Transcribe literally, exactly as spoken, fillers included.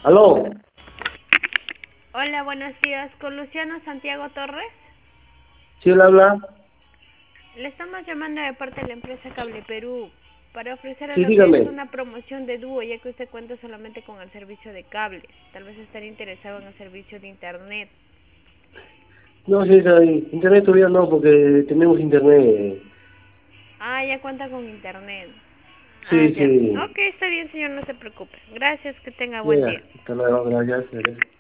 Aló, Hola, buenos días. ¿Con Luciano Santiago Torres? ¿sí él habla? Le estamos llamando de parte de la empresa Cable Perú para ofrecerle Sí, lo que es dígame. una promoción de dúo, ya que usted cuenta solamente con el servicio de cable. Tal vez estaría interesado en el servicio de internet. No, sí, está ahí. Internet todavía no, porque tenemos internet. Ah, ya cuenta con internet. Ah, Sí, ya. sí. Ok, está bien, señor, no se preocupe. Gracias, que tenga buen Ya, día. hasta luego, gracias.